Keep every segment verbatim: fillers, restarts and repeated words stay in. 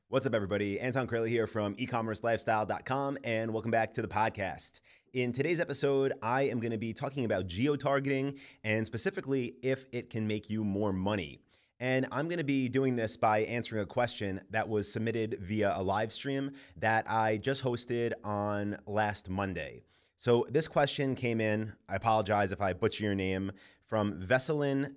What's up, everybody? Anton Curley here from e commerce lifestyle dot com, and welcome back to the podcast. In today's episode, I am going to be talking about geo-targeting and specifically if it can make you more money. And I'm going to be doing this by answering a question that was submitted via a live stream that I just hosted on last Monday. So this question came in, I apologize if I butcher your name, from Veselin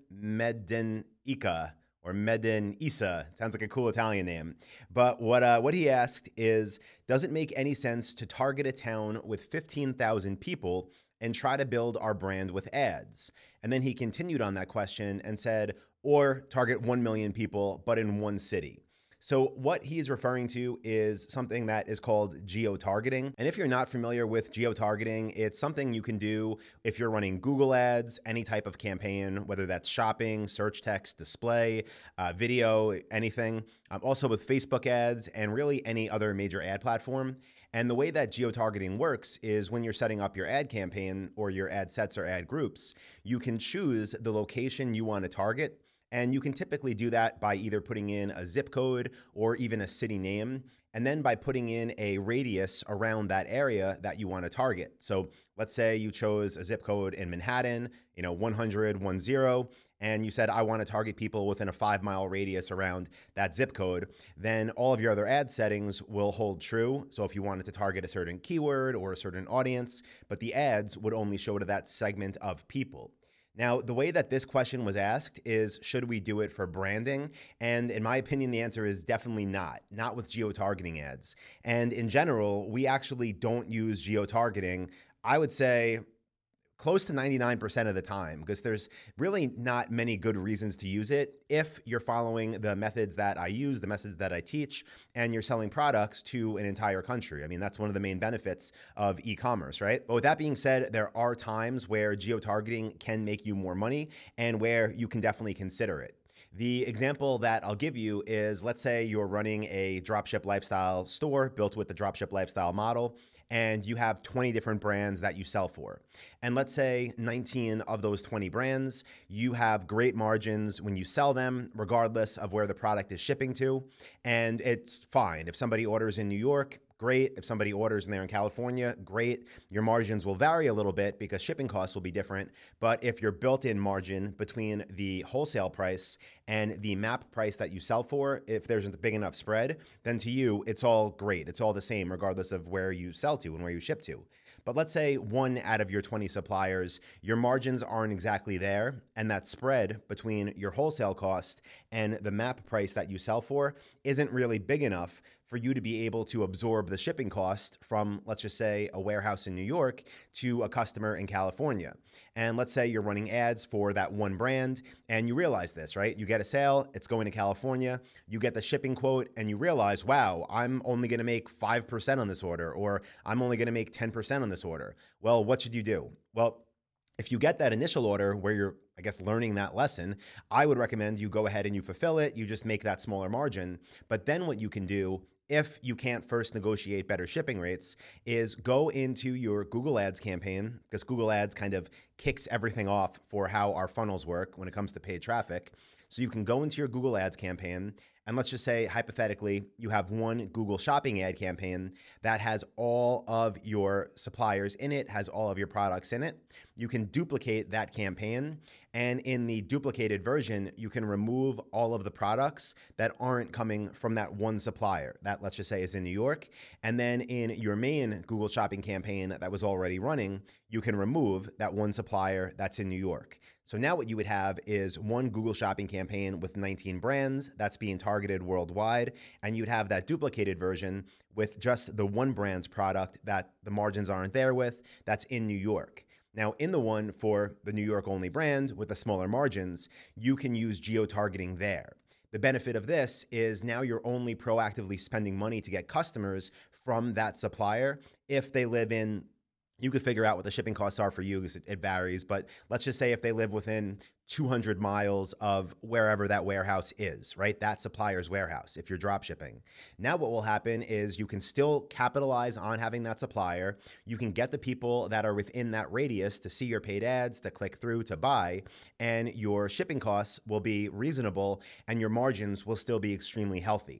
Medenica. Or Meden Isa. Sounds like a cool Italian name. But what uh, what he asked is, does it make any sense to target a town with fifteen thousand people and try to build our brand with ads? And then he continued on that question and said, or target one million people, but in one city. So what he's referring to is something that is called geo-targeting. And if you're not familiar with geo-targeting, it's something you can do if you're running Google ads, any type of campaign, whether that's shopping, search text, display, uh, video, anything. Um, also with Facebook ads and really any other major ad platform. And the way that geo-targeting works is when you're setting up your ad campaign or your ad sets or ad groups, you can choose the location you want to target. And you can typically do that by either putting in a zip code or even a city name, and then by putting in a radius around that area that you want to target. So let's say you chose a zip code in Manhattan, you know, one hundred ten, and you said, I want to target people within a five mile radius around that zip code, then all of your other ad settings will hold true. So if you wanted to target a certain keyword or a certain audience, but the ads would only show to that segment of people. Now, the way that this question was asked is, should we do it for branding? And in my opinion, the answer is definitely not, not with geo-targeting ads. And in general, we actually don't use geo-targeting, I would say, close to ninety-nine percent of the time, because there's really not many good reasons to use it if you're following the methods that I use, the methods that I teach, and you're selling products to an entire country. I mean, that's one of the main benefits of e-commerce, right? But with that being said, there are times where geo-targeting can make you more money and where you can definitely consider it. The example that I'll give you is, let's say you're running a dropship lifestyle store built with the dropship lifestyle model, and you have twenty different brands that you sell for. And let's say nineteen of those twenty brands, you have great margins when you sell them, regardless of where the product is shipping to. And it's fine. If somebody orders in New York, great. If somebody orders in there in California, great. Your margins will vary a little bit because shipping costs will be different. But if your built-in margin between the wholesale price and the map price that you sell for, if there's a big enough spread, then to you, it's all great. It's all the same, regardless of where you sell to and where you ship to. But let's say one out of your twenty suppliers, your margins aren't exactly there, and that spread between your wholesale cost and the map price that you sell for isn't really big enough for you to be able to absorb the shipping cost from, let's just say, a warehouse in New York to a customer in California. And let's say you're running ads for that one brand and you realize this, right? You get a sale, it's going to California, you get the shipping quote and you realize, wow, I'm only going to make five percent on this order, or I'm only going to make ten percent on this order. Well, what should you do? Well, if you get that initial order where you're, I guess, learning that lesson, I would recommend you go ahead and you fulfill it. You just make that smaller margin. But then what you can do, if you can't first negotiate better shipping rates, is go into your Google Ads campaign, because Google Ads kind of kicks everything off for how our funnels work when it comes to paid traffic. So you can go into your Google Ads campaign, and let's just say, hypothetically, you have one Google Shopping ad campaign that has all of your suppliers in it, has all of your products in it. You can duplicate that campaign, and in the duplicated version, you can remove all of the products that aren't coming from that one supplier. That, let's just say, is in New York. And then in your main Google Shopping campaign that was already running, you can remove that one supplier that's in New York. So now what you would have is one Google Shopping campaign with nineteen brands that's being targeted worldwide, and you'd have that duplicated version with just the one brand's product that the margins aren't there with, that's in New York. Now, in the one for the New York only brand with the smaller margins, you can use geo-targeting there. The benefit of this is now you're only proactively spending money to get customers from that supplier if they live in, you could figure out what the shipping costs are for you because it, it varies, but let's just say if they live within two hundred miles of wherever that warehouse is, right? That supplier's warehouse, if you're drop shipping. Now what will happen is you can still capitalize on having that supplier. You can get the people that are within that radius to see your paid ads, to click through, to buy, and your shipping costs will be reasonable and your margins will still be extremely healthy.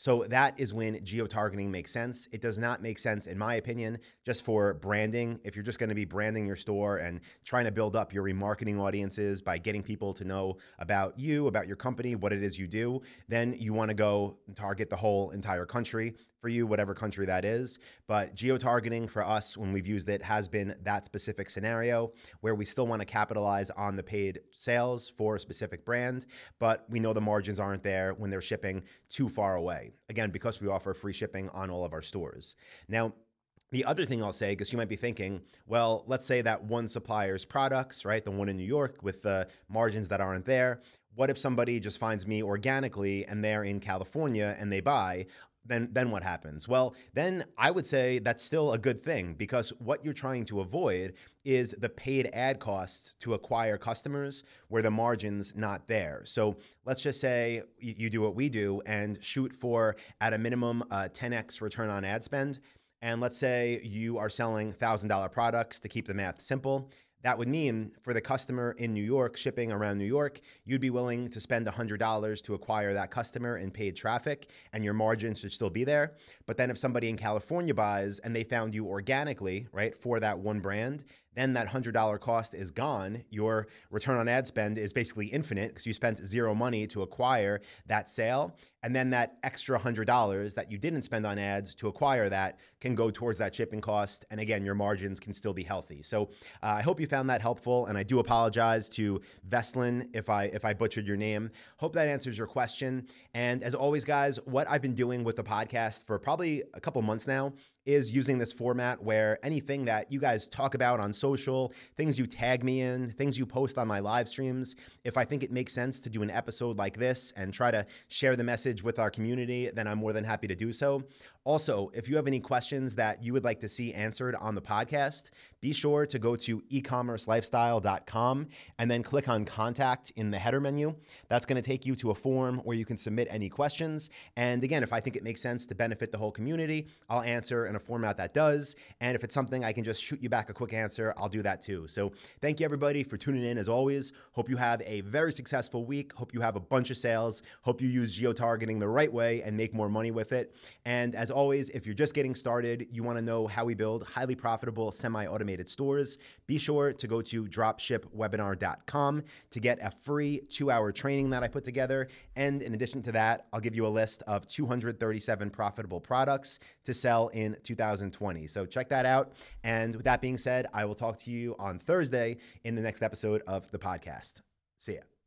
So that is when geo-targeting makes sense. It does not make sense, in my opinion, just for branding. If you're just going to be branding your store and trying to build up your remarketing audiences by getting people to know about you, about your company, what it is you do, then you want to go target the whole entire country for you, whatever country that is. But geo-targeting for us, when we've used it, has been that specific scenario where we still want to capitalize on the paid sales for a specific brand, but we know the margins aren't there when they're shipping too far away. Again, because we offer free shipping on all of our stores. Now, the other thing I'll say, because you might be thinking, well, let's say that one supplier's products, right, the one in New York with the margins that aren't there, what if somebody just finds me organically and they're in California and they buy? Then, then what happens? Well, then I would say that's still a good thing, because what you're trying to avoid is the paid ad costs to acquire customers where the margin's not there. So let's just say you do what we do and shoot for, at a minimum, uh, ten X return on ad spend. And let's say you are selling one thousand dollar products, to keep the math simple. That would mean for the customer in New York, shipping around New York, you'd be willing to spend one hundred dollars to acquire that customer in paid traffic, and your margins should still be there. But then if somebody in California buys and they found you organically, right, for that one brand, then that one hundred dollar cost is gone. Your return on ad spend is basically infinite, because you spent zero money to acquire that sale. And then that extra one hundred dollars that you didn't spend on ads to acquire that can go towards that shipping cost. And again, your margins can still be healthy. So uh, I hope you found that helpful. And I do apologize to Veslin if I if I butchered your name. Hope that answers your question. And as always, guys, what I've been doing with the podcast for probably a couple months now is using this format where anything that you guys talk about on social, things you tag me in, things you post on my live streams, if I think it makes sense to do an episode like this and try to share the message with our community, then I'm more than happy to do so. Also, if you have any questions that you would like to see answered on the podcast, be sure to go to e commerce lifestyle dot com and then click on contact in the header menu. That's going to take you to a form where you can submit any questions. And again, if I think it makes sense to benefit the whole community, I'll answer in a format that does. And if it's something I can just shoot you back a quick answer, I'll do that too. So thank you, everybody, for tuning in as always. Hope you have a very successful week. Hope you have a bunch of sales. Hope you use geo-targeting the right way and make more money with it. And as always, if you're just getting started, you want to know how we build highly profitable semi-automated stores, be sure to go to dropship webinar dot com to get a free two-hour training that I put together. And in addition to that, I'll give you a list of two hundred thirty-seven profitable products to sell in two thousand twenty. So check that out. And with that being said, I will talk to you on Thursday in the next episode of the podcast. See ya.